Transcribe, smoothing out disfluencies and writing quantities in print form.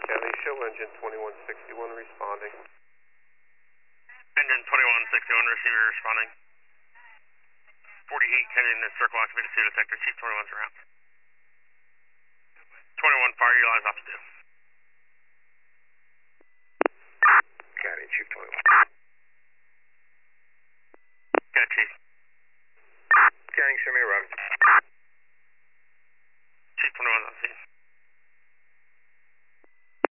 County, show engine 2161 responding. Engine 2161, receiver responding. 48 Kennedy in the circle, activated CO detector, Chief 21's around. 21, fire your lines off to do. County, Chief 21. Got Chief. County, show me a Robinson.